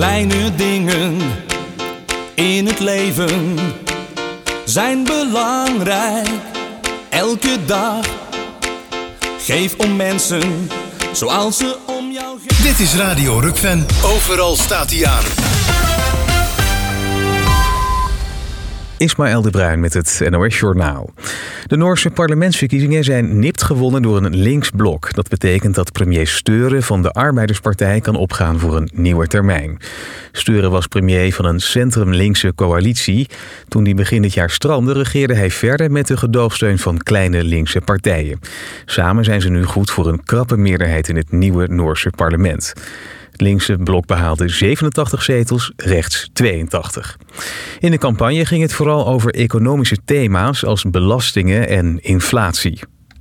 Kleine dingen in het leven zijn belangrijk. Elke dag geef om mensen zoals ze om jou geven. Dit is Radio Rukven. Overal staat hij aan. Ismaël de Bruin met het NOS Journaal. De Noorse parlementsverkiezingen zijn nipt gewonnen door een links blok. Dat betekent dat premier Støre van de Arbeiderspartij kan opgaan voor een nieuwe termijn. Støre was premier van een centrum-linkse coalitie. Toen die begin dit jaar strandde, regeerde hij verder met de gedoogsteun van kleine linkse partijen. Samen zijn ze nu goed voor een krappe meerderheid in het nieuwe Noorse parlement. Het linkse blok behaalde 87 zetels, rechts 82. In de campagne ging het vooral over economische thema's als belastingen en inflatie.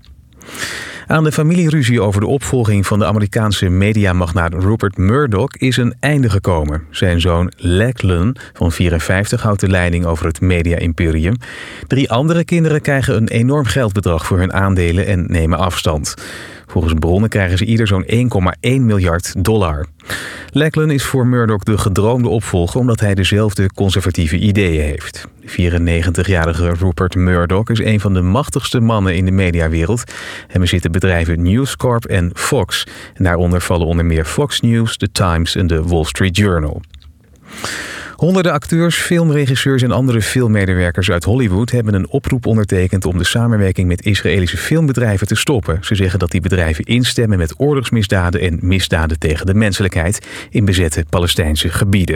Aan de familieruzie over de opvolging van de Amerikaanse mediamagnaat Rupert Murdoch is een einde gekomen. Zijn zoon Lachlan van 54 houdt de leiding over het media-imperium. 3 andere kinderen krijgen een enorm geldbedrag voor hun aandelen en nemen afstand. Volgens bronnen krijgen ze ieder zo'n $1,1 miljard. Lachlan is voor Murdoch de gedroomde opvolger omdat hij dezelfde conservatieve ideeën heeft. De 94-jarige Rupert Murdoch is een van de machtigste mannen in de mediawereld. Hij bezit de bedrijven News Corp en Fox. En daaronder vallen onder meer Fox News, The Times en de Wall Street Journal. Honderden acteurs, filmregisseurs en andere filmmedewerkers uit Hollywood hebben een oproep ondertekend om de samenwerking met Israëlische filmbedrijven te stoppen. Ze zeggen dat die bedrijven instemmen met oorlogsmisdaden en misdaden tegen de menselijkheid in bezette Palestijnse gebieden.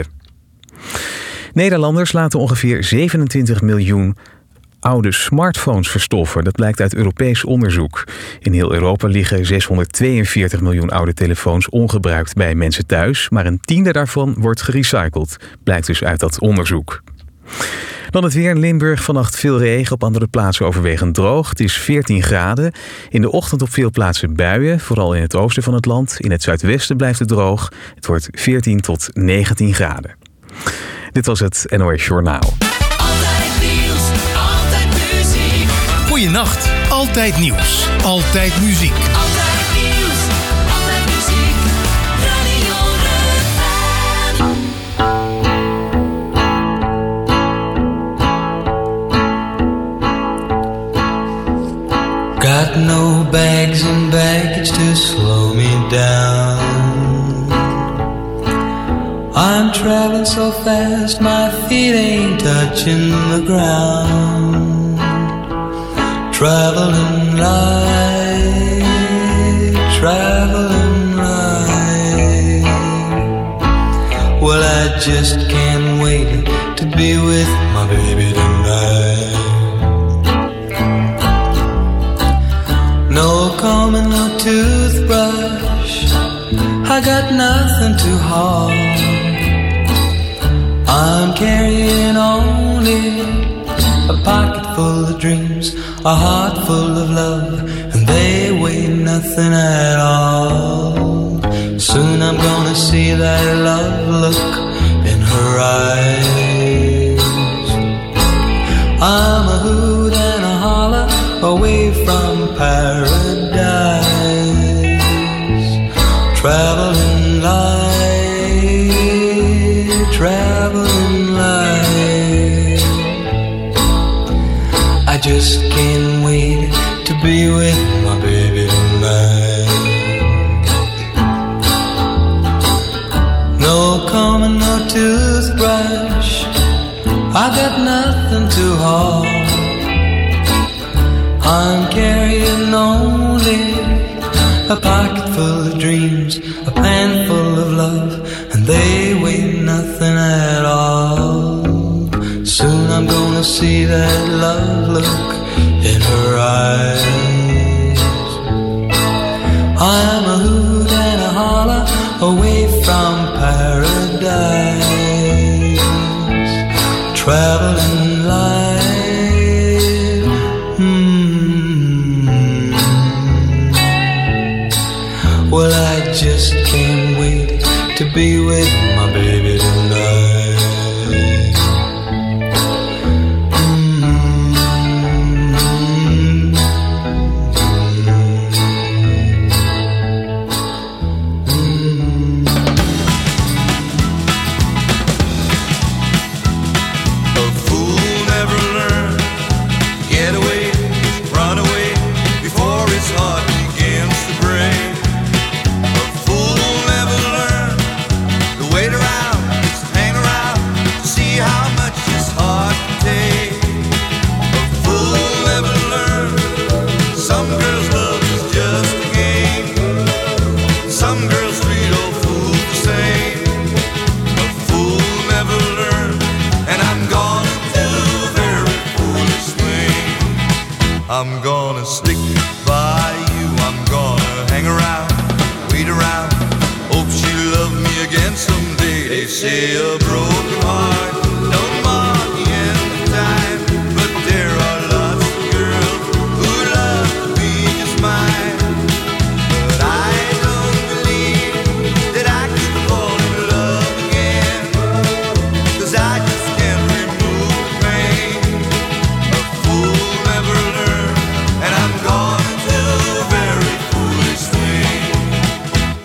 Nederlanders laten ongeveer 27 miljoen oude smartphones verstoffen. Dat blijkt uit Europees onderzoek. In heel Europa liggen 642 miljoen oude telefoons ongebruikt bij mensen thuis, maar een tiende daarvan wordt gerecycled. Blijkt dus uit dat onderzoek. Dan het weer in Limburg. Vannacht veel regen, op andere plaatsen overwegend droog. Het is 14 graden. In de ochtend op veel plaatsen buien, vooral in het oosten van het land. In het zuidwesten blijft het droog. Het wordt 14 tot 19 graden. Dit was het NOS Journaal. Goeienacht. Altijd nieuws. Altijd muziek. Altijd nieuws. Altijd muziek. Radio Rukven. Got no bags and baggage to slow me down. I'm traveling so fast my feet ain't touching the ground. Traveling light, traveling light. Well, I just can't wait to be with my baby tonight. No comb and no toothbrush, I got nothing to haul. I'm carrying only a pocket full of dreams, a heart full of love, and they weigh nothing at all. Soon I'm gonna see that love look in her eyes. I'm a hoot and a holler away from paradise. Traveling light, traveling light. I just can't wait to be with my baby tonight. No comb and no toothbrush, I got nothing to haul. I'm carrying only a pocket full of dreams, a pan full of love, and they weigh nothing at all. Soon I'm gonna see that love look in her eyes. I'm a hoot and a holler away from paradise. Traveling light. Well, I just can't wait to be with my baby tonight.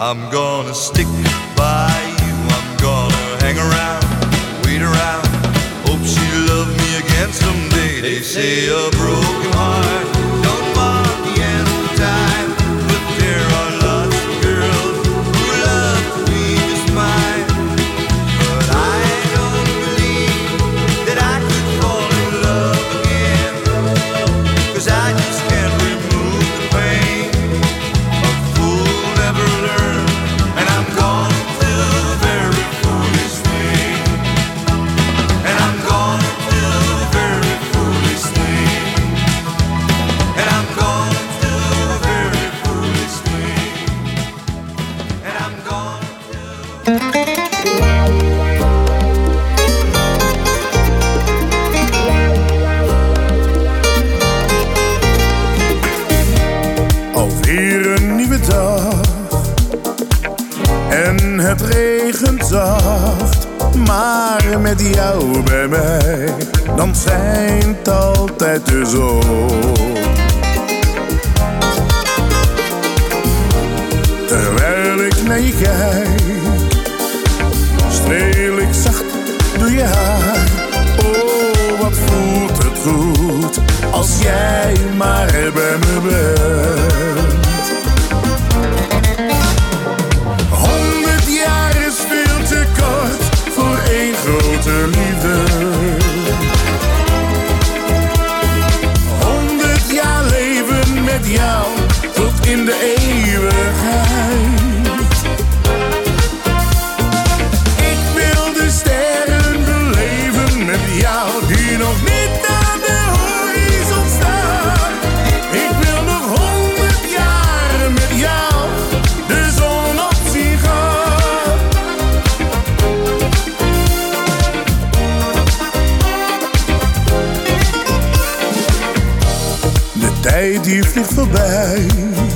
I'm gonna stick by you. I'm gonna hang around, wait around. Hope she love me again someday. They say a broken heart don't mark the end of time, but there are lots of girls who love to be just mine. But I don't believe that I could fall in love again, 'cause I just can't remove the pain. A fool never learns, and I'm gonna do the very foolish thing. And I'm gonna do the very foolish thing. And I'm gonna do the very foolish thing. And I'm gonna Alweer een nieuwe dag en het regent zacht, maar met jou bij mij, dan schijnt altijd de zon. Terwijl ik naar je kijk, streel ik zacht door je haar. Oh, wat voelt het goed, als jij maar bij me bent. 100 jaar is veel te kort voor één grote liefde. 100 jaar leven met jou tot in de eeuwigheid. Ik wil de sterren beleven met jou die nog niet aan de horizon staan. Ik wil nog 100 jaar met jou de zon op zien gaan. De tijd die vliegt voorbij,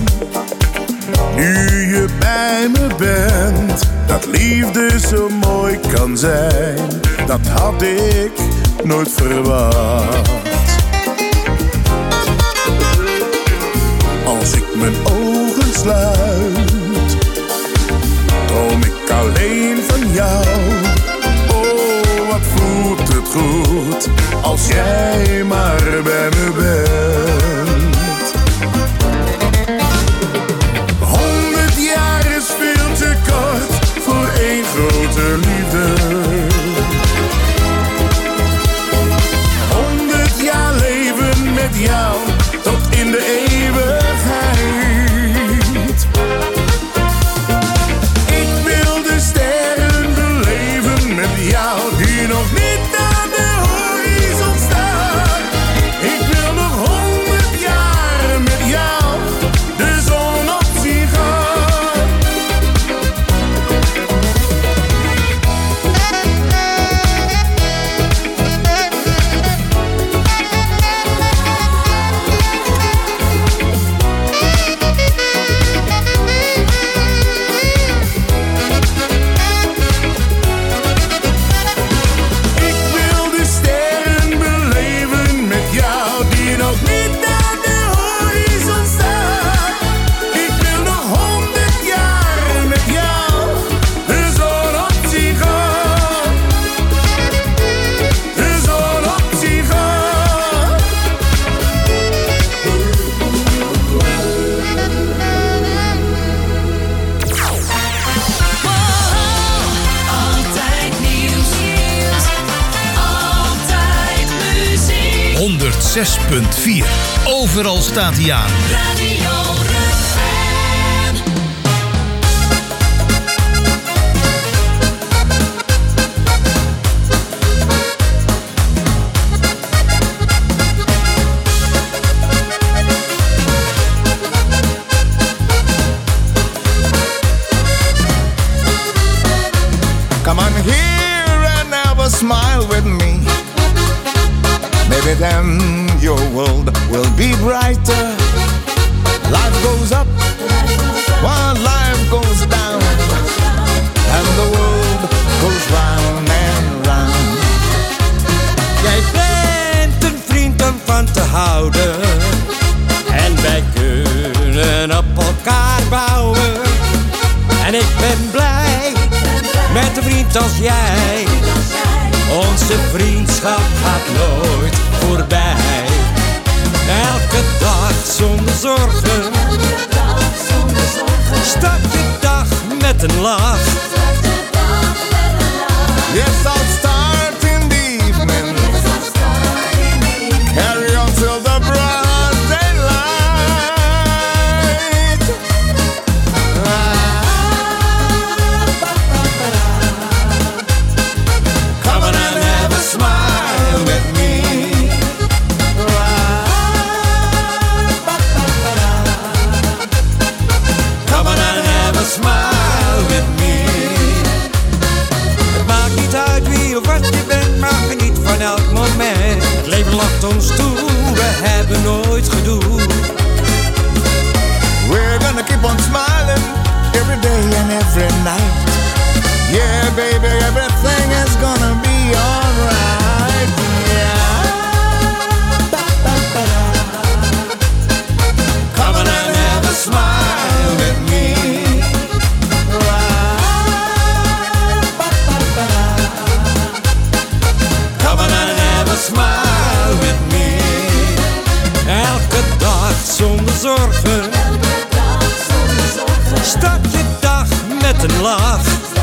nu je bij me bent. Dat liefde zo mooi kan zijn, dat had ik nooit verwacht. Als ik mijn ogen sluit, droom ik alleen van jou. Oh, wat voelt het goed, als jij maar bij me bent. 100 jaar is veel te kort voor één grote liefde. 100 jaar leven met jou tot in de eeuwigheid. Ik wil de sterren beleven met jou die nog niet aan de horizon staan. Ik wil nog 100 jaar met jou de zon op zien gaan. Ik wil de sterren beleven met jou die nog niet aan de horizon staan. Ik wil nog 100 jaar met jou de zon op zien gaan. De zon op zien gaan. Altijd nieuws. Altijd muziek. 106.4. Overal staat hij aan. Radio Rukven. Come on here and have a smile with me. Maybe then your world will be brighter. Life goes up while life goes down, and the world goes round and round. Jij bent een vriend om van te houden, en wij kunnen op elkaar bouwen. En ik ben blij met een vriend als jij. Onze vriendschap gaat nooit voorbij. Elke dag zonder zorgen. Start je dag met een lach. Yes, I'll start in the evening. Carry on till the broad daylight. Come on and have a smile with me. Come on and have a smile with me. Het maakt niet uit wie of wat je bent, maar geniet van elk moment. Het leven lacht ons toe, we hebben nooit gedoe. We're gonna keep on smiling every day and every night. Yeah, baby, everything is gonna be alright. Yeah. Come on and have a smile with me. Come on and have a smile with me. Elke dag zonder zorgen. Start je dag met een lach.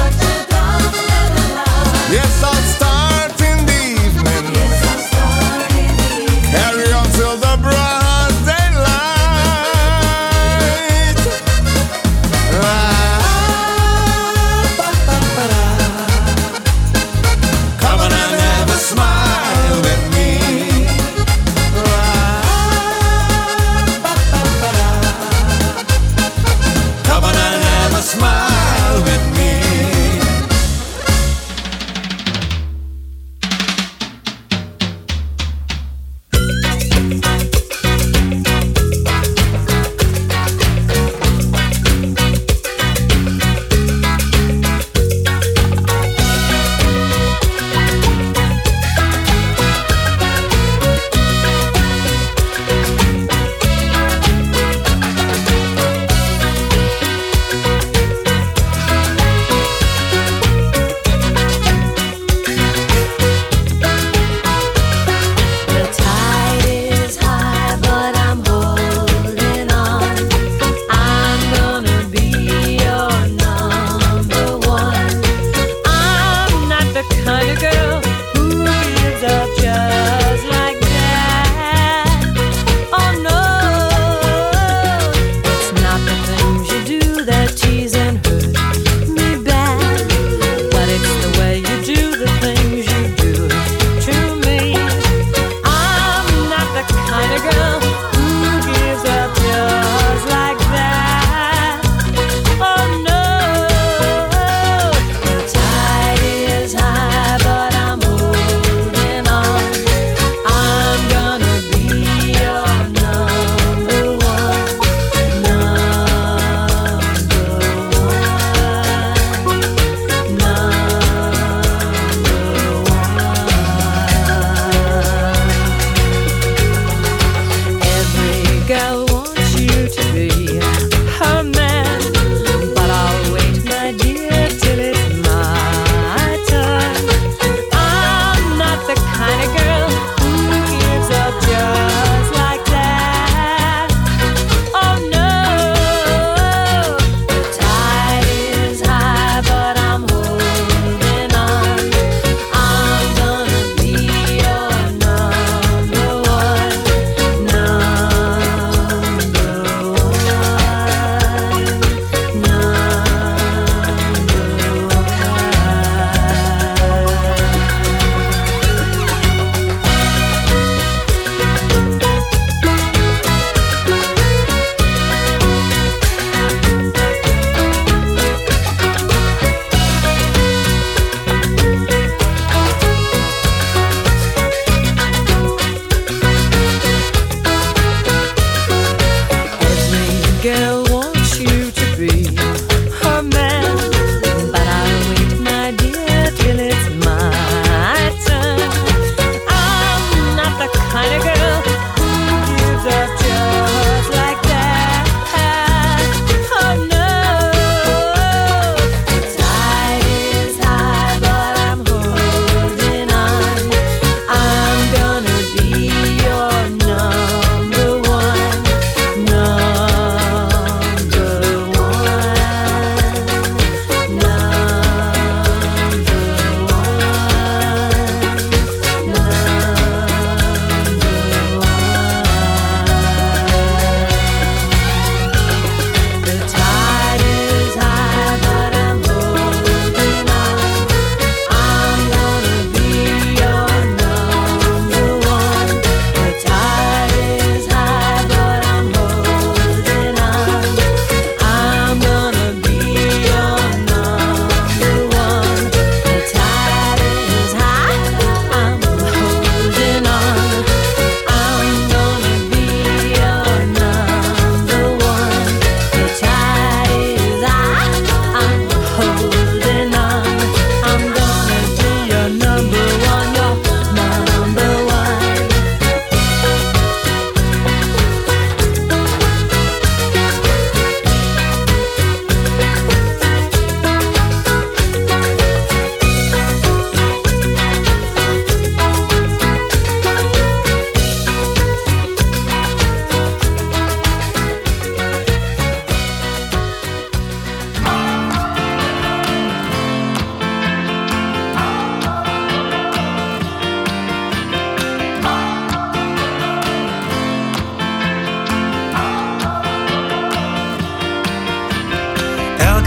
Yes, I'll start in the evening. Carry on till the broad daylight. Come on and have a smile with me. Come on and have a smile with me.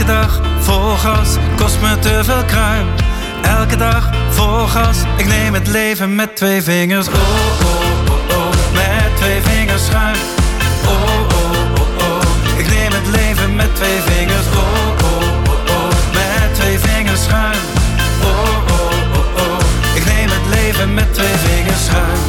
dag vol gas, kost me te veel kruim. Elke dag vol gas, ik neem het leven met 2 vingers. Oh, oh, oh, oh, met 2 vingers schuin. Oh, oh, oh, oh, ik neem het leven met 2 vingers. Oh, oh, oh, oh, met 2 vingers schuin. Oh, oh, oh, oh, ik neem het leven met 2 vingers schuin.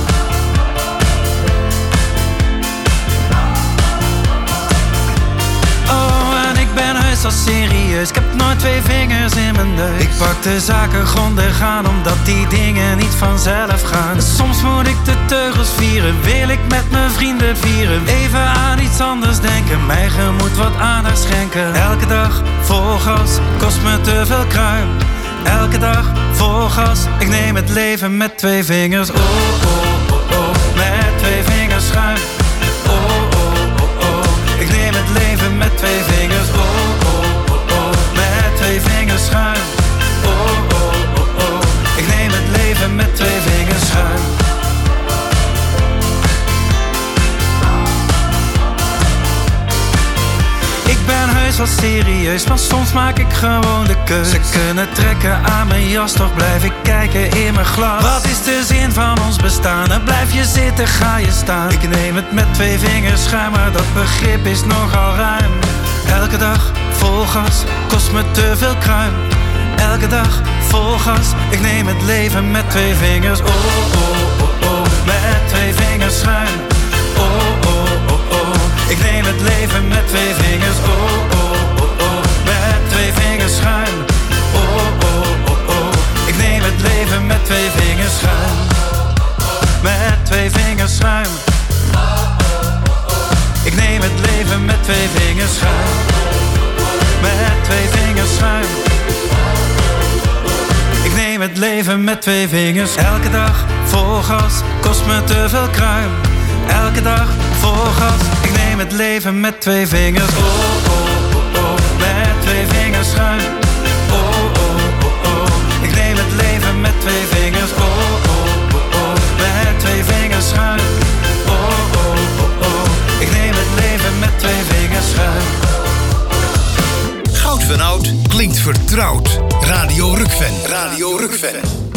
Al serieus, ik heb nooit 2 vingers in mijn neus. Ik pak de zaken grondig aan, omdat die dingen niet vanzelf gaan. Soms moet ik de teugels vieren, wil ik met mijn vrienden vieren. Even aan iets anders denken, mijn gemoed wat aandacht schenken. Elke dag vol gas, kost me te veel kruim. Elke dag vol gas, ik neem het leven met 2 vingers. Oh, oh, oh, oh, met 2 vingers schuin. Oh, oh, oh, oh, ik neem het leven met 2 vingers. Oh, met 2 vingers schuin. Oh, oh, oh, oh, ik neem het leven met 2 vingers schuin. Ik ben heus wel serieus, maar soms maak ik gewoon de keus. Ze kunnen trekken aan mijn jas, toch blijf ik kijken in mijn glas. Wat is de zin van ons bestaan? Dan blijf je zitten, ga je staan. Ik neem het met 2 vingers schuin, maar dat begrip is nogal ruim. Elke dag vol gas, kost me te veel kruim. Elke dag vol gas, ik neem het leven met 2 vingers. Oh, oh, oh, oh, met 2 vingers schuin. Oh, oh, oh, oh, ik neem het leven met 2 vingers. Oh, oh, oh, oh, met 2 vingers schuin. Oh, oh, oh, oh, ik neem het leven met 2 vingers schuin. Met 2 vingers schuin. Ik neem het leven met 2 vingers schuin. Met 2 vingers schuin. Ik neem het leven met 2 vingers. Elke dag vol gas, kost me te veel kruim. Elke dag vol gas, ik neem het leven met 2 vingers. Oh, oh, oh, oh, met 2 vingers schuin. Oh, oh, oh, oh, ik neem het leven met 2 vingers. Oh, oh, oh, oh, met 2 vingers schuin. Oh, oh, oh, oh, ik neem het leven met 2 vingers schuin. Goud van Oud klinkt vertrouwd. Radio Rukven. Radio Rukven.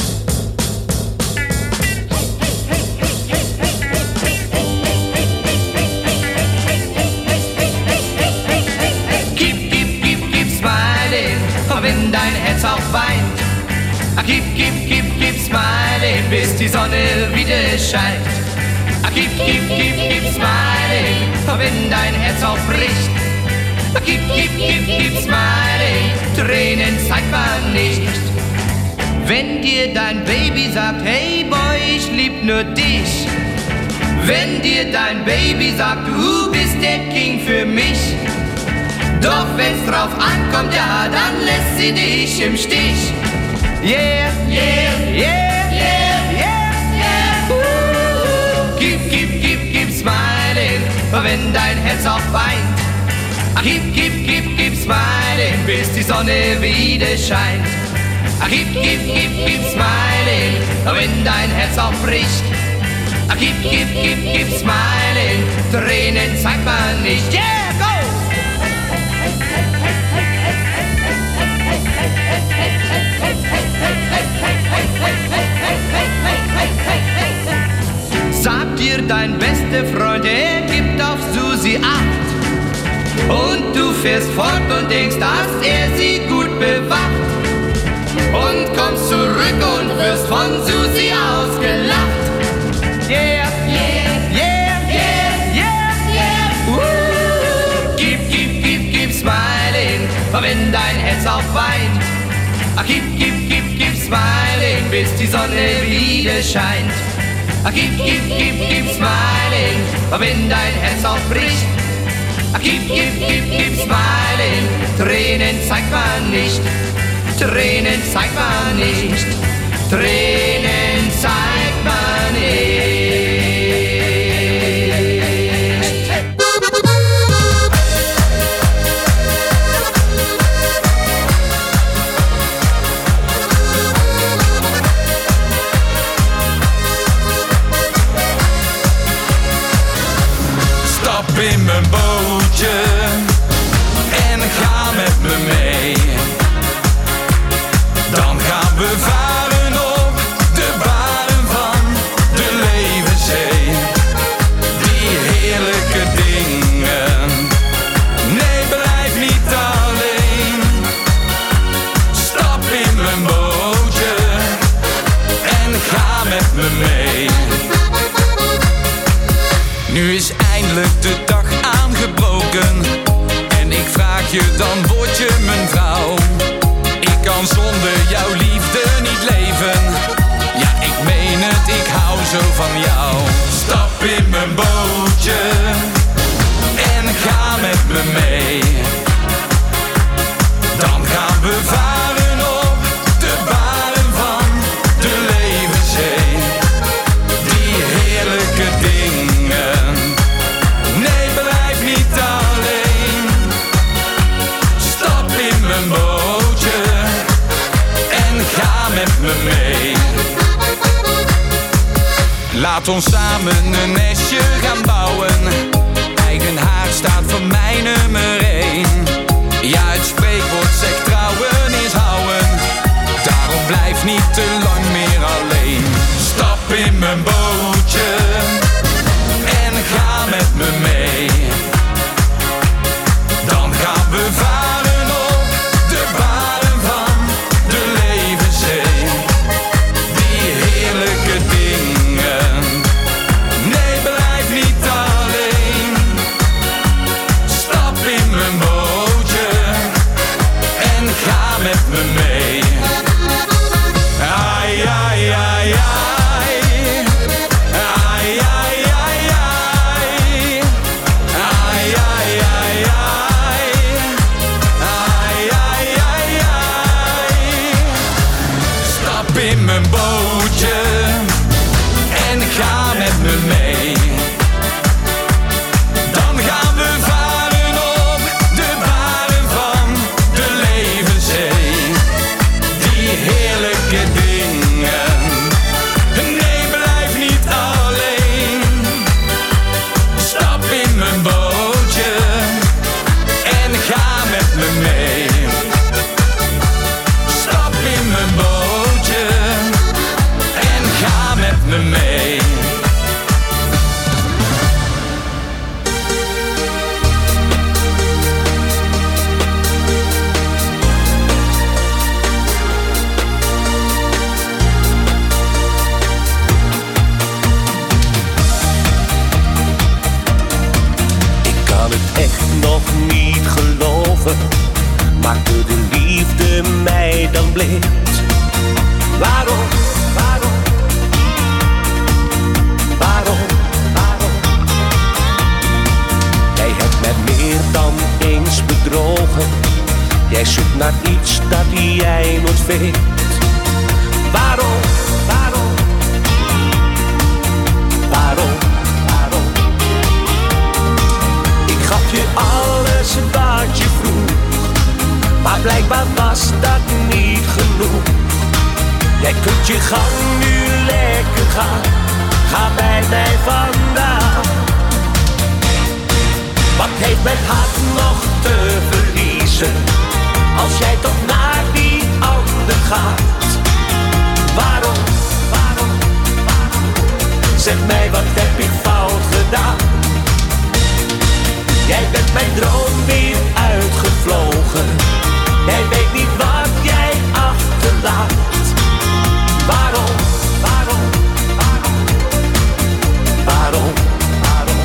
Keep smiling, wenn dein Herz auch weint. Keep smiling, bis die Sonne wieder scheint. Keep smiling, wenn dein Herz auch bricht. Keep smiling, Tränen zeigt man nicht. Wenn dir dein Baby sagt, hey Boy, ich lieb nur dich. Wenn dir dein Baby sagt, du bist der King für mich. Doch wenn's drauf ankommt, ja, dann lässt sie dich im Stich. Yeah, yeah, yeah, yeah, yeah, yeah. Keep smiling, wenn dein Herz auch weint. Keep smiling, bis die Sonne wieder scheint. Keep smiling, wenn dein Herz auch bricht. Keep smiling, Tränen zeigt man nicht. Yeah, go! Sagt dir dein bester Freund, er gibt auf Susi Acht. Und du fährst fort und denkst, dass er sie gut bewacht. Und kommst zurück und wirst von Susi ausgelacht. Yeah, yeah, yeah, yeah, yeah, yeah. Keep smiling, wenn dein Herz auch weint. Keep smiling, bis die Sonne wieder scheint. Keep smiling, wenn dein Herz auch bricht. Keep smiling, Tränen zeigt man nicht. Tränen zeigt man nicht. Tränen zeigt man nicht. Stap in mijn bootje en ga met me mee. dan word je mijn vrouw. Ik kan zonder jouw liefde niet leven. Ja, ik meen het, ik hou zo van jou. Stap in mijn bootje en ga met me mee. Dan gaan we varen op de baren van de levenzee. Die heerlijke dingen, nee, blijf niet alleen. Stap in mijn bootje en ga met me mee. Laat ons samen een nestje gaan bouwen. Eigen haard staat voor mij nummer 1. Ja, het spreekwoord zegt trouwen is houden. Daarom blijf niet te lang meer alleen. Stap in mijn bootje en ga met me mee. Dan gaan we varen op de baren van de levenzee. Die heerlijke dingen, nee, blijf niet alleen. Stap in mijn bootje en ga met me mee. Ai, ai, ai, ai. Ai, ai, ai, ai. Ai, ai, ai, ai. Ai, ai, ai, ai. Stap in mijn bootje en ga met me mee. Dan gaan we varen op de baren van de levenzee. Die heerlijke dingen, nee, blijf niet alleen. Stap in mijn bootje en ga met me mee. Stap in mijn bootje en ga met me mee. Ik kan het echt nog niet geloven. Maakte de liefde mij dan blind? Waarom, waarom, waarom, waarom? Jij hebt mij meer dan eens bedrogen. Jij zoekt naar iets dat jij nooit vindt. Waarom, waarom, waarom, waarom? Ik gaf je alles wat je vroeg, maar blijkbaar was dat niet genoeg. Jij kunt je gang nu lekker gaan, ga bij mij vandaan. Wat heeft mijn hart nog te verliezen, als jij toch naar die ander gaat? Waarom, waarom, waarom? Zeg mij, wat heb ik fout gedaan? Jij bent mijn droom weer uitgevlogen. Jij weet niet wat jij achterlaat. Waarom, waarom, waarom, waarom, waarom?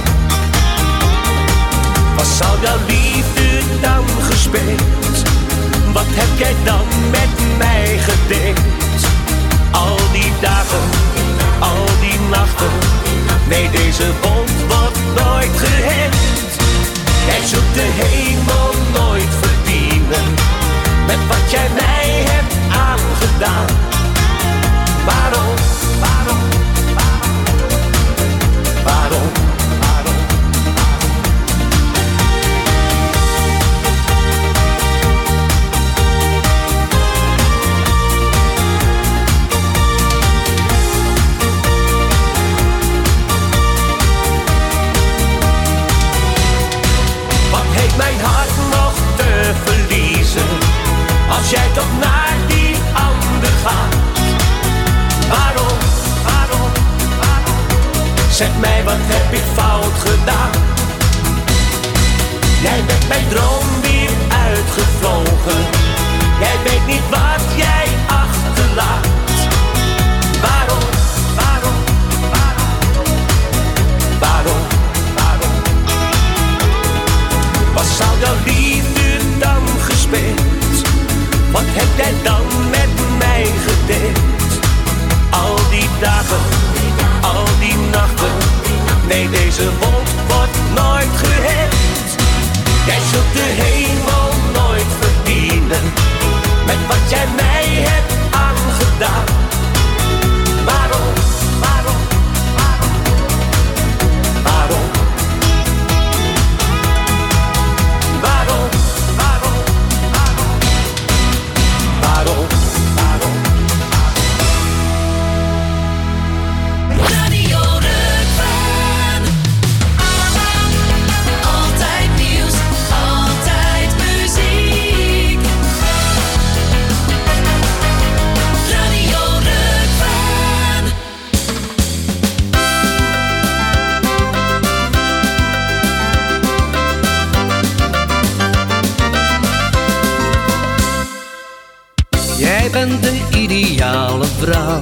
Wat zou jouw liefde dan gespeeld? Wat heb jij dan met mij gedeeld? Al die dagen, al die nachten, nee, deze wond wordt nooit geheeld. Jij zult de hemel nooit verdienen met wat jij mij hebt aangedaan. Waarom, waarom, waarom, waarom, waarom? Wat heeft mijn Jij bent de ideale vrouw.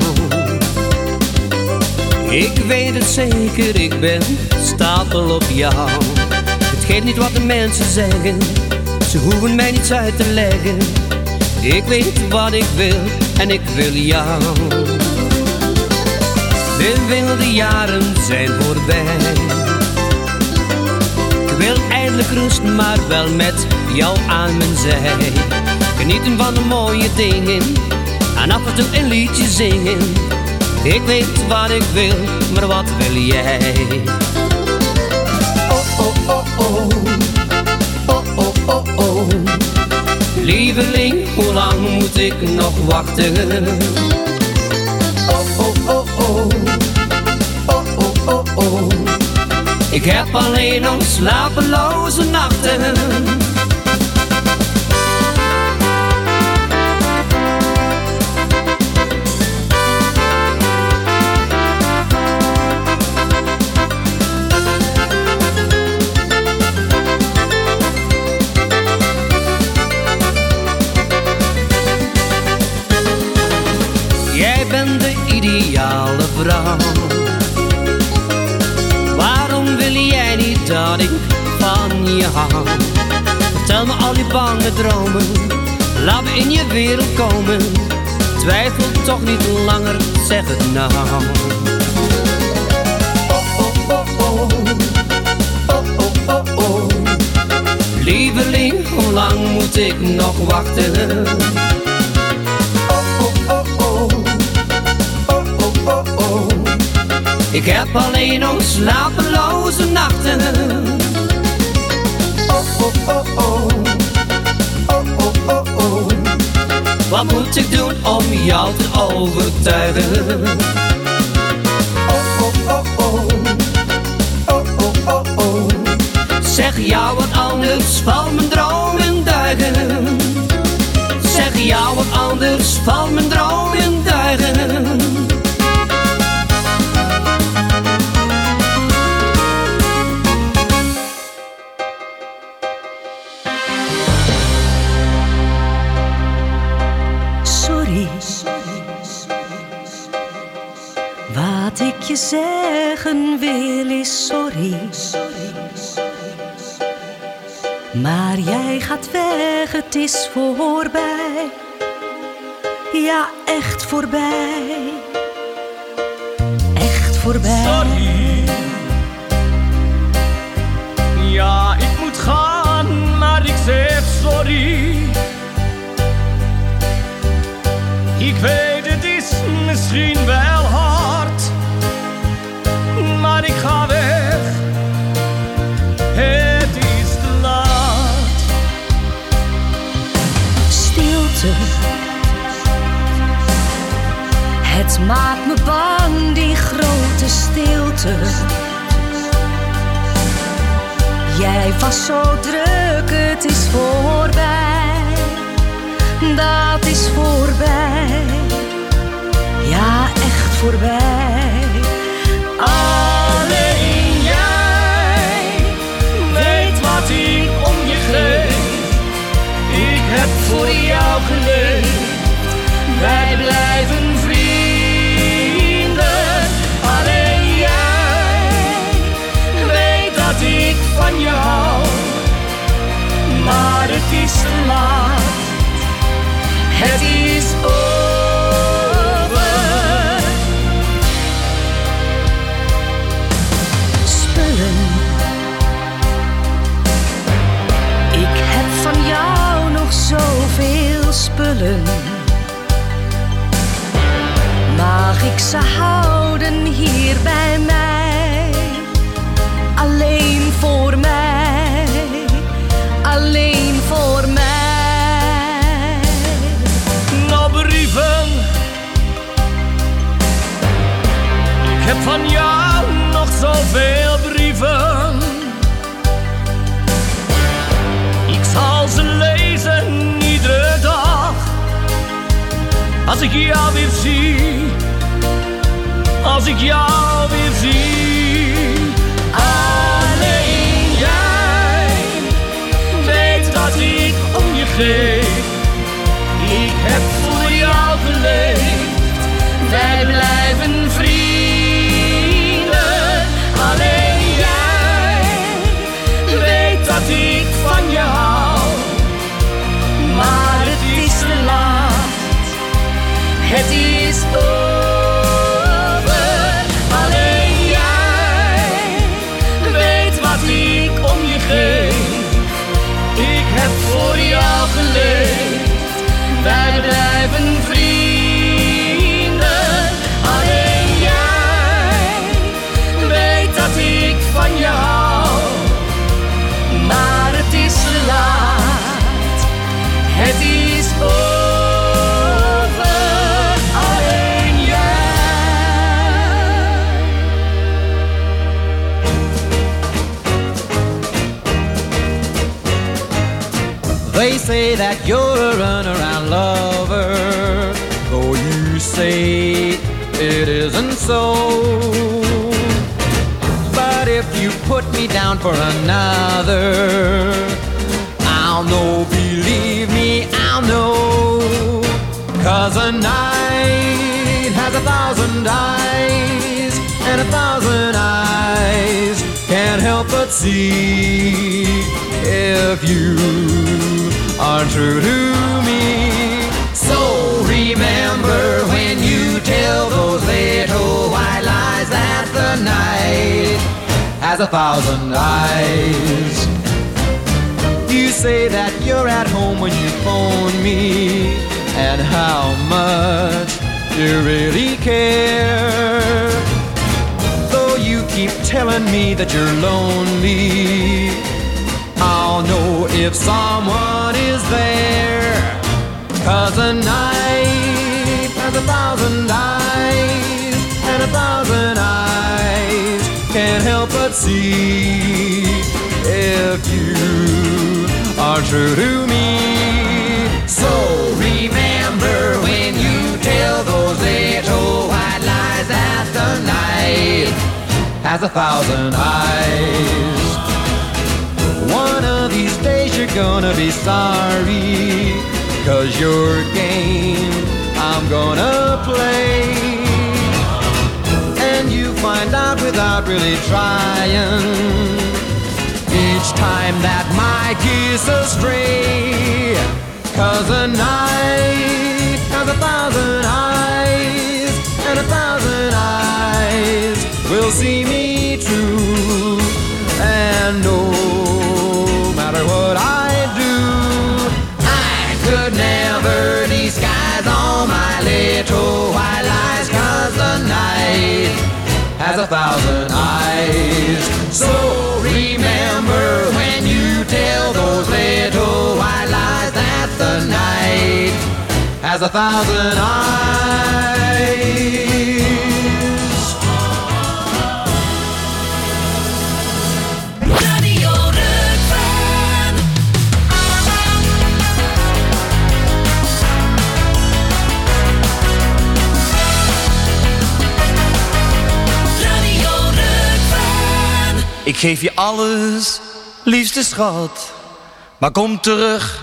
Ik weet het zeker, ik ben stapel op jou. Het geeft niet wat de mensen zeggen, ze hoeven mij niets uit te leggen. Ik weet wat ik wil en ik wil jou. De wilde jaren zijn voorbij. Ik wil eindelijk rust, maar wel met jou aan mijn zij. Genieten van de mooie dingen en af en toe een liedje zingen. Ik weet wat ik wil, maar wat wil jij? Oh, oh, oh, oh. Oh, oh, oh, oh. Lieveling, hoe lang moet ik nog wachten? Oh, oh, oh, oh. Oh, oh, oh, oh. Ik heb alleen nog slapeloze nachten. Jij bent de ideale vrouw. Waarom wil jij niet dat ik van je hou? Vertel me al je bange dromen, laat me in je wereld komen. Twijfel toch niet langer, zeg het nou. Oh, oh, oh, oh. Oh, oh, oh, oh. Lieveling, hoe lang moet ik nog wachten? Ik heb alleen nog slapeloze nachten. Oh, oh, oh, oh. Oh, oh, oh, oh. Wat moet ik doen om jou te overtuigen? Oh, oh, oh, oh. Oh, oh, oh, oh. Zeg jou wat anders van mijn dromen duigen. Zeg jou wat anders van mijn dromen duigen. Wat ik je zeggen wil is sorry. Maar jij gaat weg, het is voorbij. Ja, echt voorbij. Echt voorbij. Sorry. Ja, ik moet gaan, maar ik zeg sorry. Ik weet, het is misschien wel hard, maar ik ga weg. Het is te laat. Stilte. Het maakt me bang, die grote stilte. Jij was zo druk, het is voorbij. Dat is voorbij. Ja, echt voorbij. Alleen jij weet wat ik om je geef. Ik heb voor jou geleefd. Wij blijven vrienden. Alleen jij weet dat ik van je hou. Maar het is te laat. Het is over. Spullen. Ik heb van jou nog zoveel spullen. Mag ik ze houden hier bij mij? Alleen voor mij. Alleen voor mij. Ik heb van jou nog zoveel brieven. Ik zal ze lezen iedere dag. Als ik jou weer zie. Als ik jou weer zie. Alleen jij weet dat ik om je geef. Ik heb voor Het is over. Alleen jij weet wat ik om je geef. Ik heb voor jou geleefd. Wij blijven vrienden. Alleen jij weet dat ik van je hou. Maar het is te laat. Het is over. Alleen jij. They say that you're a runaround lover, though you say it isn't so. But if you put me down for another, I'll know, believe me, I'll know. 'Cause a night has 1,000 eyes, and 1,000 eyes can't help but see if you are true to me. So remember when you tell those little white lies that the night has 1,000 eyes. You say that you're at home when you phone me, and how much you really care. Though you keep telling me that you're lonely, I'll know if someone is there. 'Cause a night has 1,000 eyes, and 1,000 eyes can't help but see if you are true to me. So remember when you tell those little white lies that the night has 1,000 eyes. One of these days you're gonna be sorry, 'cause your game I'm gonna play, and you find out without really trying each time that my geese astray. 'Cause a night has 1,000 eyes, and 1,000 eyes will see me true, and no matter what I do, I could never disguise all my little white lies. 'Cause the night has 1,000 eyes. So remember when you tell those little white lies that the night has 1,000 eyes. Radio Rukven. Radio Rukven. Ik geef je alles, liefste schat, maar kom terug.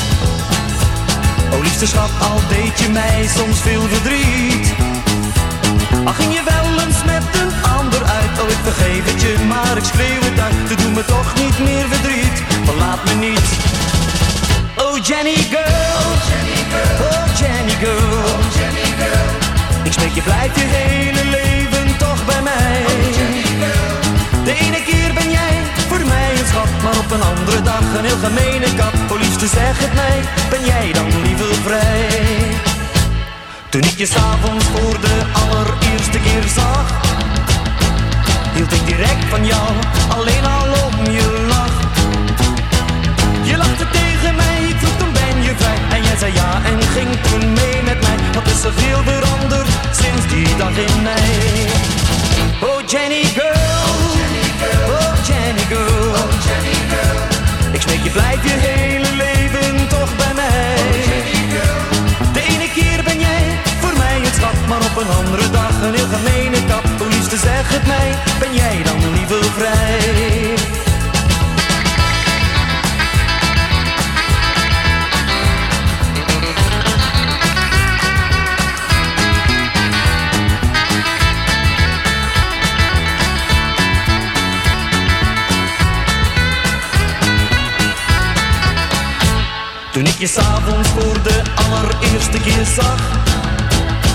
Oh liefste schat, al deed je mij soms veel verdriet. Al ging je wel eens met een ander uit. Oh ik vergeef het je, maar ik schreeuw het uit. Het doet me toch niet meer verdriet, verlaat me niet. Oh Jenny girl, oh Jenny girl, oh Jenny girl. Ik smeek je, blijf je hele leven toch bij mij. De ene keer ben jij voor mij een schat, maar op een andere dag een heel gemene kat. Oh liefste zeg het mij, ben jij dan liever vrij? Toen ik je s'avonds voor de allereerste keer zag, hield ik direct van jou, alleen al om je lach. Je lachte tegen mij, ik vroeg toen ben je vrij. En jij zei ja en ging toen mee met mij. Wat is er veel veranderd sinds die dag in mei? Oh Jenny girl, oh Jenny girl, oh Jenny girl. Ik smeek je, blijf je hele leven toch bij mij. De ene keer ben jij voor mij een schat, maar op een andere dag een heel gemene kat. Oh liefste zeg het mij, ben jij dan liever vrij? Toen ik je s'avonds voor de allereerste keer zag,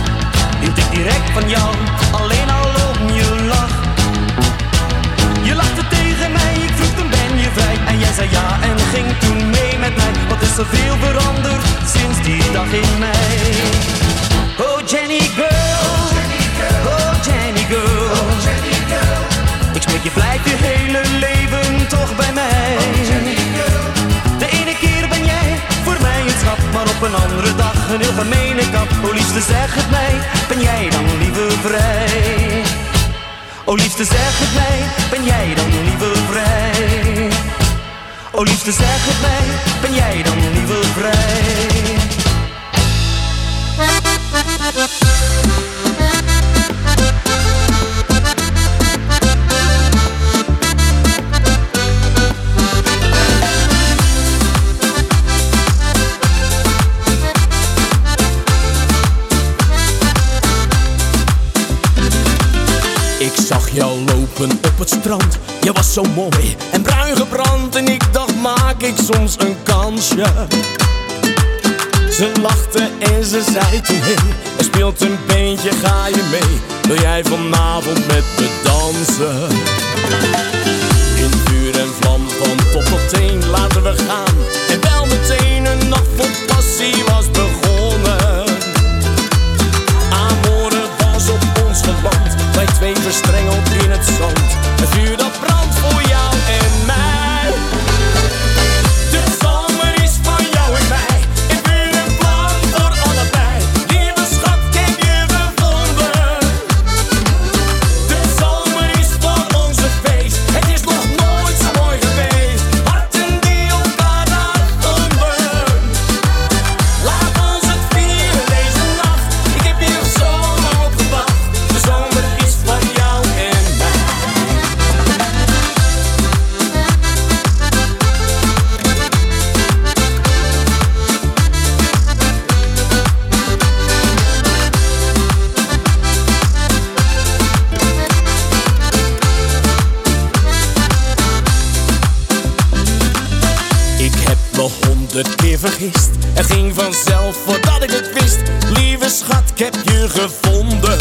hield ik direct van jou, alleen al om je lach. Je lachte tegen mij, ik vroeg toen ben je vrij. En jij zei ja en ging toen mee met mij. Wat is er veel veranderd sinds die dag in mei. Oh Jenny girl, oh Jenny girl, ik spreek je blijf je hele leven toch bij mij. De ene keer ben jij voor mij een schat, maar op een andere dag een heel gemene kat. Oh liefste zeg het mij, ben jij dan liever vrij? Oh liefste zeg het mij, ben jij dan liever vrij? Oh liefste zeg het mij, ben jij dan liever vrij? Ik zag jou lopen op het strand, je was zo mooi en bruin gebrand. En ik dacht, maak ik soms een kansje? Ze lachte en ze zei toen, hey, er speelt een beentje, ga je mee? Wil jij vanavond met me dansen? In vuur en vlam van top tot teen, laten we gaan. En wel meteen een nacht vol passie was begonnen. Amore was op ons geland, wij twee verstrengeld in het zand. Een vuur dat brandt voor jou en mij. De zomer is van jou en mij. En vuur en vlam voor allebei. Lieve schat, ik heb je gevonden. De zomer is voor ons een feest. Het is nog nooit zo mooi geweest. Harten die elkaar daar vonden. Laat ons het vieren deze nacht. Ik heb hier zo lang op gewacht. De zomer is van jou en mij. Ik heb me 100 keer vergist. Het ging vanzelf voordat ik het wist. Lieve schat, ik heb je gevonden.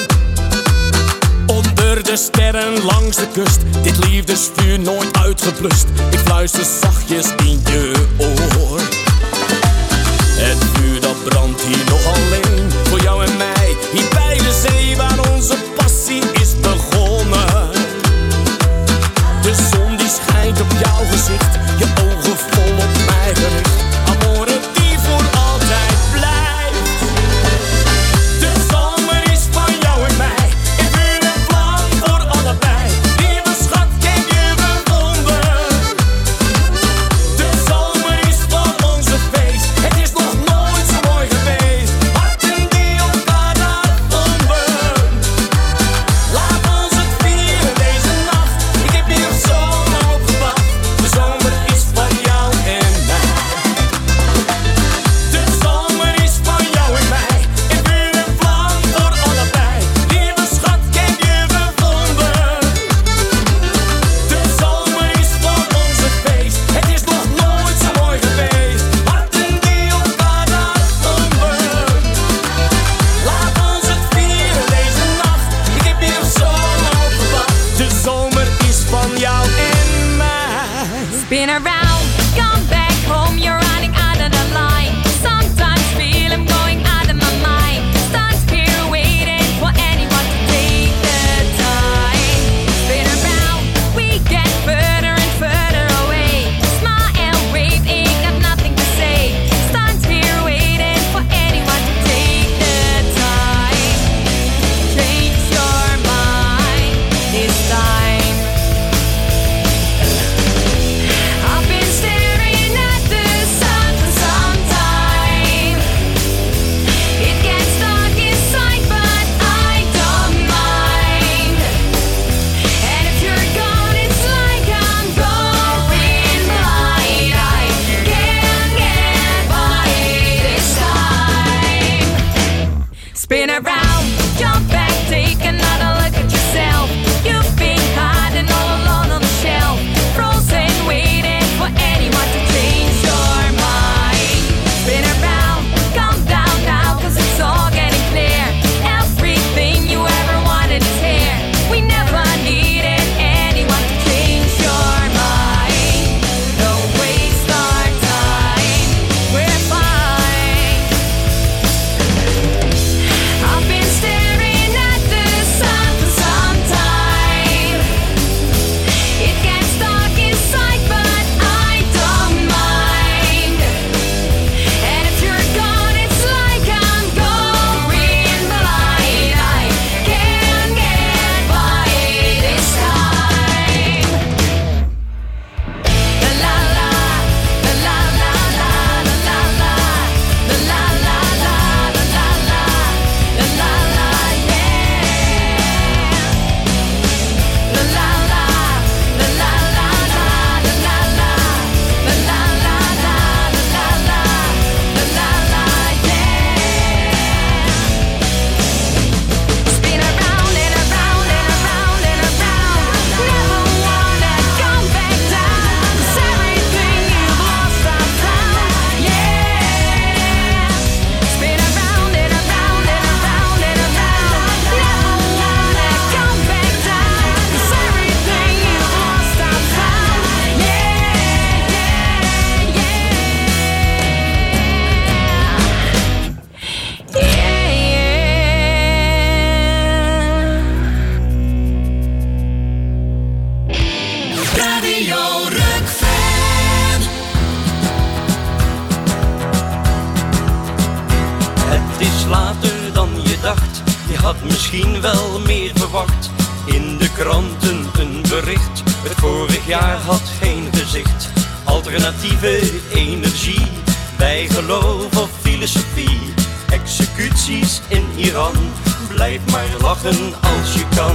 Onder de sterren langs de kust. Dit liefdesvuur nooit uitgeblust. Ik fluister zachtjes in je oor. Het vuur dat brandt hier nog alleen. Voor jou en mij, hier bij de zee waar onze passie is begonnen. De zon die schijnt op jouw gezicht. Je ogen vol op mij gericht. Amore die voor altijd blijft. De zomer is van jou en mij. En vuur en vlam voor allebei. Lieve schat, ik heb je gevonden. De zomer is van ons Het is later dan je dacht, je had misschien wel meer verwacht. In de kranten een bericht, het vorig jaar had geen gezicht. Alternatieve energie, bijgeloof of filosofie. Executies in Iran, blijf maar lachen als je kan.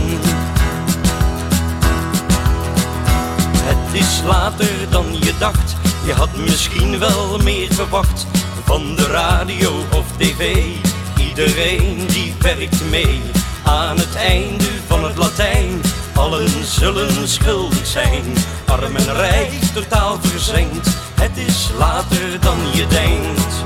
Het is later dan je dacht, je had misschien wel meer verwacht. Van de radio of tv, iedereen die werkt mee. Aan het einde van het Latijn, allen zullen schuldig zijn. Arm en rijk, totaal verzengd, het is later dan je denkt.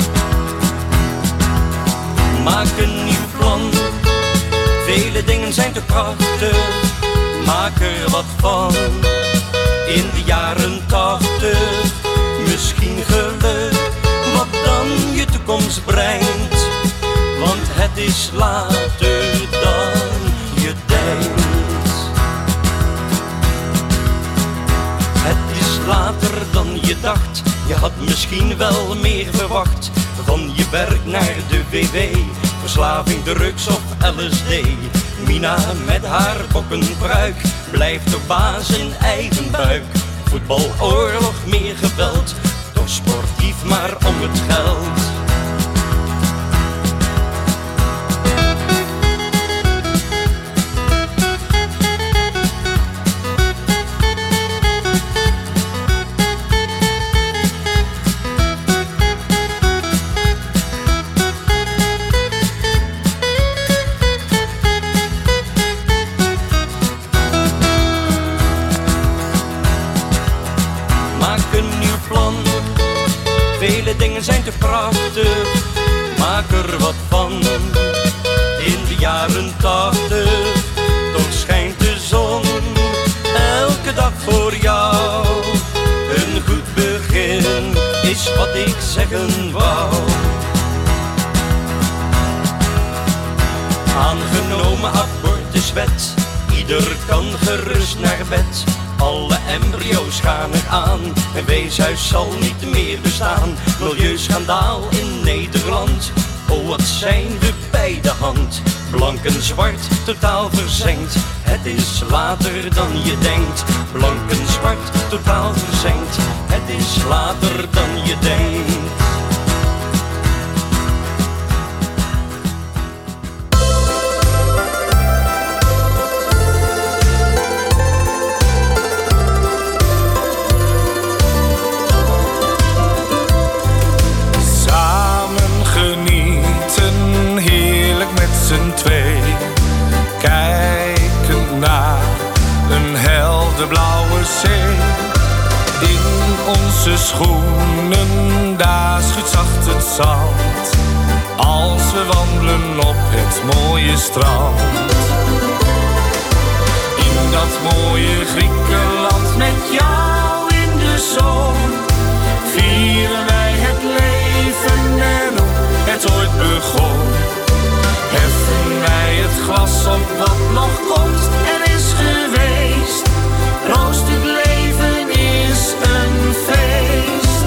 Maak een nieuw plan, vele dingen zijn te prachtig. Maak er wat van, in de jaren 80. Misschien geluk, wat dan je toekomst brengt. Want het is later dan je denkt. Het is later dan je dacht, je had misschien wel meer verwacht. Van je werk naar de WW, verslaving, drugs of LSD. Mina met haar bokkenpruik, blijft de baas in eigen buik. Voetbal, oorlog, meer geweld, toch sportief maar om het geld. Vele dingen zijn te prachtig, maak er wat van. In de jaren 80, toch schijnt de zon elke dag voor jou. Een goed begin is wat ik zeggen wou. Aangenomen abortuswet, ieder kan gerust naar bed. Alle embryo's gaan eraan, een weeshuis zal niet meer bestaan. Milieuschandaal in Nederland, oh wat zijn we bij de hand. Blank en zwart, totaal verzengd, het is later dan je denkt. Blank en zwart, totaal verzengd, het is later dan je denkt. Kijkend naar een helder blauwe zee. In onze schoenen, daar schudt zacht het zand. Als we wandelen op het mooie strand. In dat mooie Griekenland met jou in de zon. Vieren wij het leven en hoe het ooit begon. Heffen wij het glas op wat nog komt en is geweest. Proost, het leven is een feest.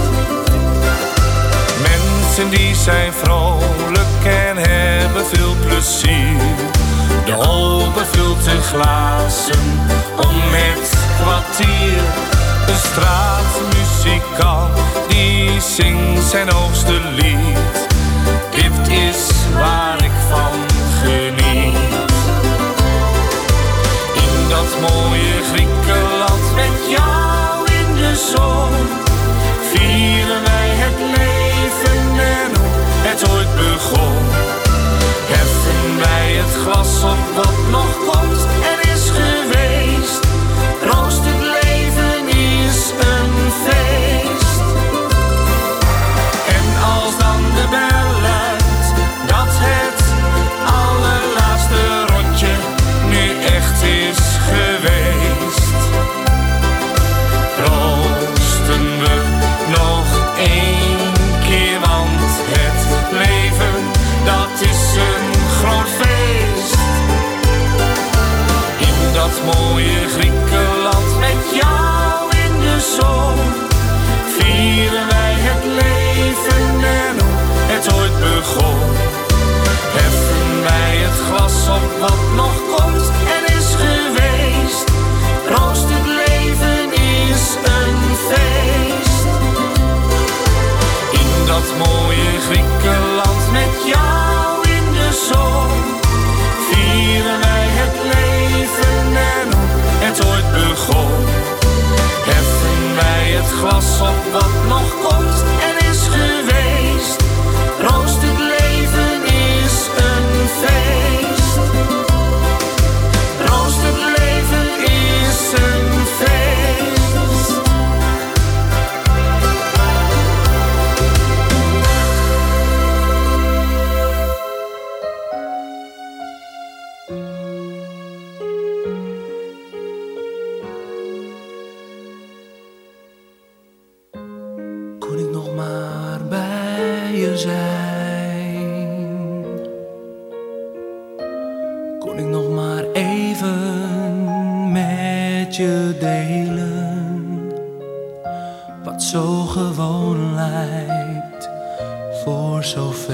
Mensen die zijn vrolijk en hebben veel plezier. De open vult de glazen om het kwartier. Een straatmuzikant die zingt zijn hoogste lied. Dit is waar ik van geniet. In dat mooie Griekenland met jou in de zon. Vieren wij het leven en hoe het ooit begon. Heffen wij het glas op wat nog komt en is geweest. Proost, het leven is een feest. En als dan de bel luidt dat het allerlaatste rondje nu echt is geweest, proosten we nog één keer, want het leven dat is een groot feest. In dat mooie Griekenland met jou in de zon. Vieren wij het leven en hoe het ooit begon. zijn. Kon ik nog maar even met je delen, wat zo gewoon lijkt voor zoveel.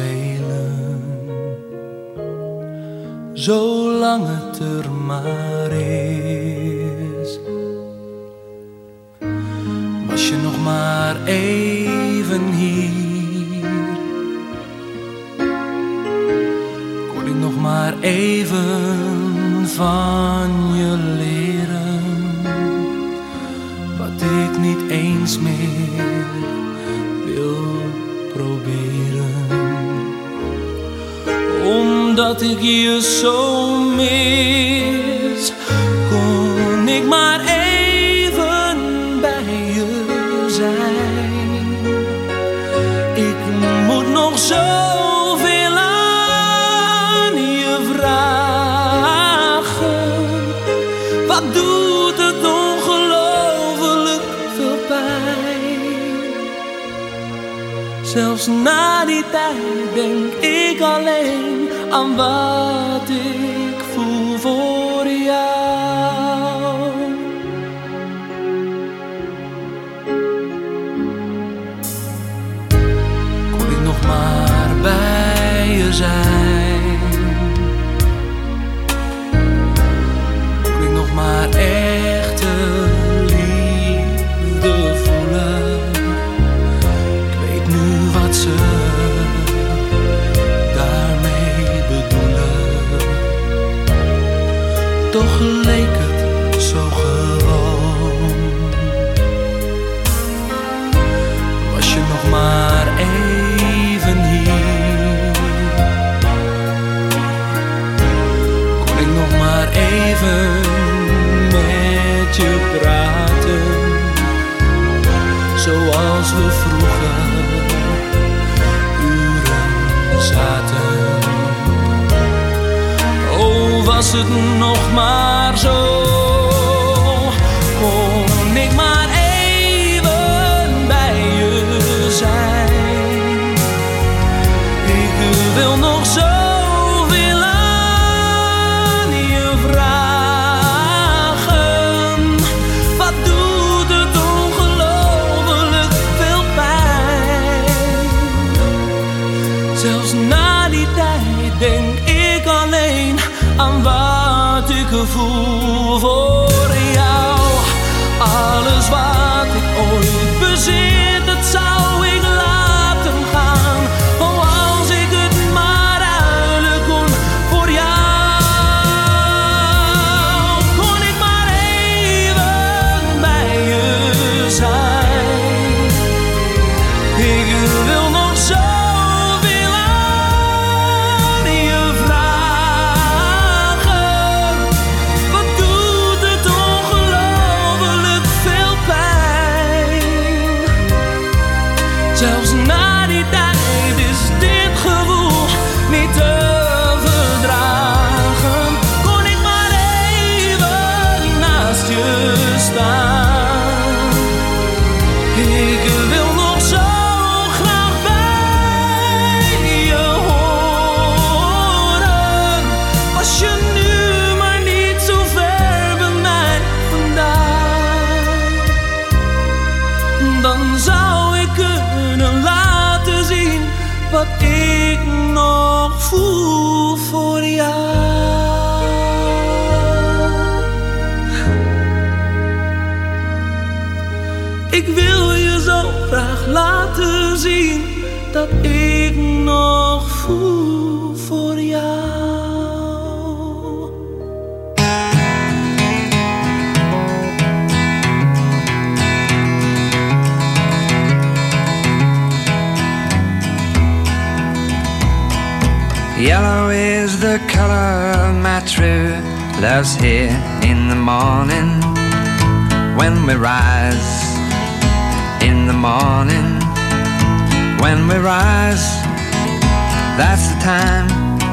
Zolang het er maar is. Was je nog maar even hier, kon ik nog maar even van je leren, wat ik niet eens meer wil proberen. Omdat ik je zo mis, kon ik maar even bij je zijn. Ik moet nog zoveel aan je vragen. Wat doet het ongelooflijk veel pijn. Zelfs na die tijd denk ik alleen aan wat ik voel voor jou. Kon ik nog maar bij je zijn, kon ik nog maar echte liefde voelen. Ik weet nu wat ze toch leek het zo gewoon. Was je nog maar even hier, kon ik nog maar even met je praten, zoals we vroeger uren zaten. Was het nog maar zo, kon ik maar even bij je zijn. Ik wil nog zoveel aan je vragen. Wat doet het ongelooflijk veel pijn. Zelfs na die tijd denk ik alleen aan wat ik voel voor jou. Alles wat ik ooit bezit, dat zou ik laten gaan. Oh, als ik het maar ruilen kon voor jou. Kon ik maar even bij je zijn. Ik wil nog zo wat ik nog voel voor jou. Ik wil je zo graag laten zien dat ik nog voel voor jou. Yellow is the color my true love's here in the morning. When we rise in the morning, when we rise, that's the time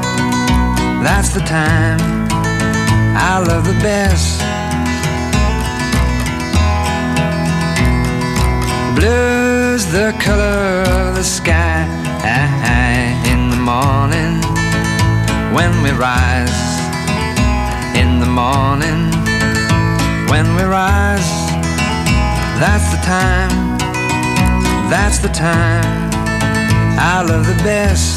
I love the best. Blue's the color of the sky in the morning, when we rise, in the morning, when we rise, that's the time, that's the time I love the best.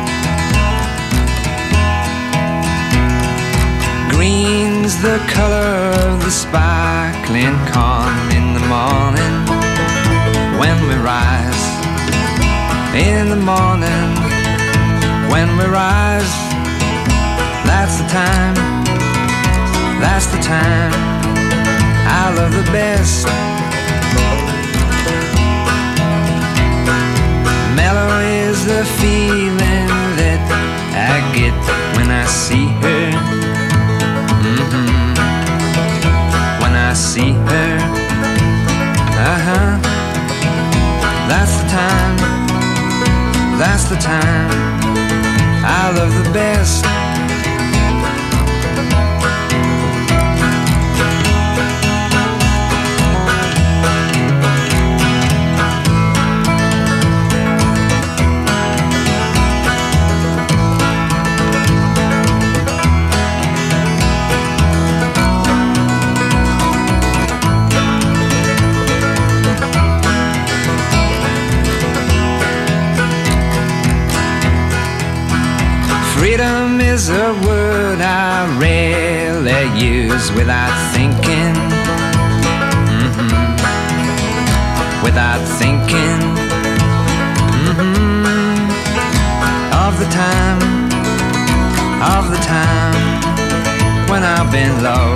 Green's the color of the sparkling corn in the morning, when we rise, in the morning, when we rise, that's the time, that's the time I love the best. Mellow is the feeling that I get when I see her. When I see her, that's the time, that's the time I love the best. Freedom is a word I rarely use without thinking, without thinking, of the time when I've been low.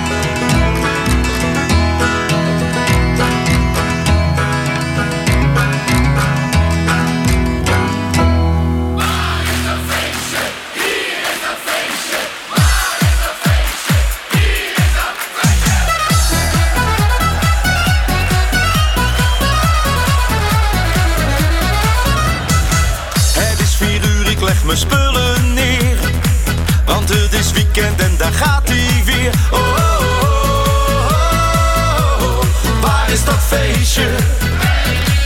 Mijn spullen neer, want het is weekend en daar gaat hij weer. Oh, oh, oh, oh, oh. Waar is dat feestje?